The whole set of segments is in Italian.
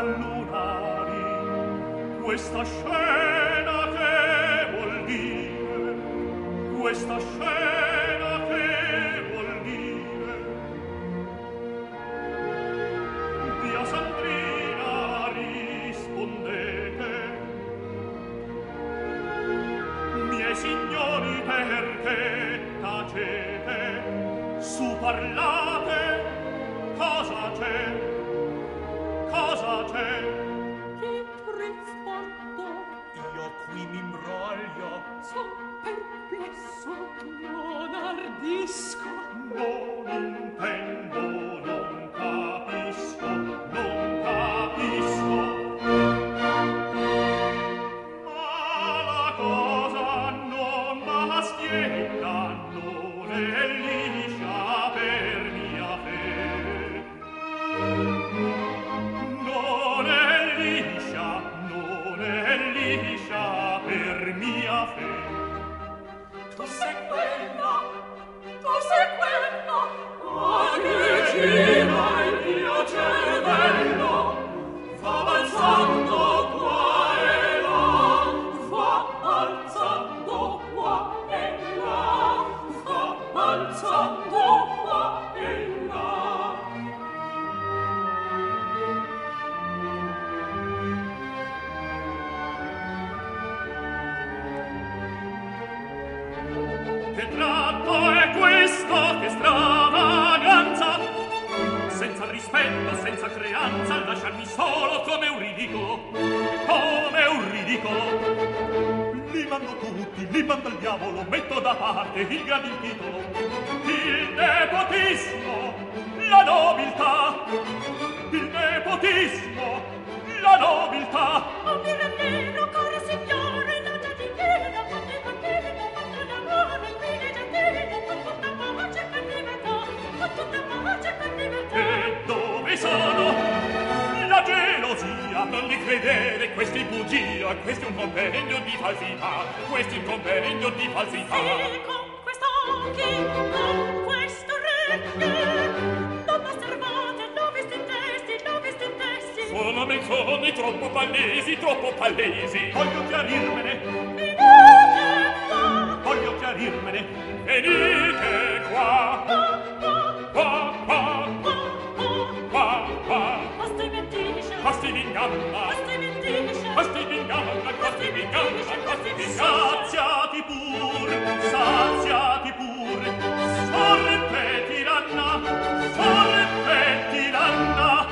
lunari, questa scena che vuol dire? Questa scena che vuol dire? Via Sandrina, rispondete, miei signori, perché tacete? Su, parlate, cosa c'è? Cosa c'è? Che rispondo? Io qui m'imbroglio. Son perplesso, non ardisco. Non intendo, non capisco, non capisco. Ma la cosa non bastietta, non è liscia per mia fede. Non è liscia, non è liscia per mia fede. Tu sei quella, tu sei quella, oh, che gira il mio cervello, fa balzando qua e là, fa balzando qua e là, fa balzando qua e là. Che tratto è questo? Che stravaganza! Senza rispetto, senza creanza, lasciarmi solo come un ridicolo, come un ridicolo. Li mando tutti, li mando al diavolo, metto da parte il grande titolo, il nepotismo, la nobiltà, il nepotismo, la nobiltà. Oh, mio nero, caro signore, la giardiniera, quante bambine, quanto d'amore, qui le giardine, con tutta pace per libertà, con tutta pace per libertà. E dove sono? La gelosia, non li credere, questi bugia, questo è un compendio di falsità, questo è un compendio di falsità. Sì, con quest'occhi, con questo orecchie, non osservate, l'ho visto in testi, l'ho visto in testi. Sono menzogne troppo palesi, troppo palesi. Voglio chiarirmene. Venite qua. Voglio chiarirmene. Venite qua. Qua, qua, qua, qua. Questi mentisce, Questi v'inganna. questi mentisce, Questi v'inganna, questi v'inganna, questi v'inganna. Saziati pur, saziati pur. Sorte tiranna, sorte tiranna.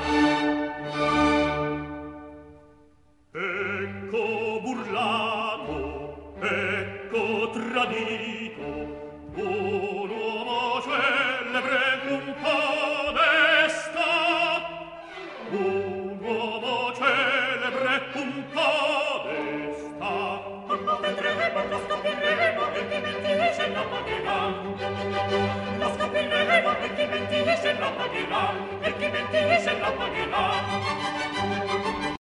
Ecco burlato, ecco tradito, un uomo celebre un po' desta, un uomo celebre un po' desta. lo vedremo, lo scopriremo, e chi mentisce lo pagherà. Lo scopriremo, e chi mentisce lo pagherà, e chi mentisce lo pagherà.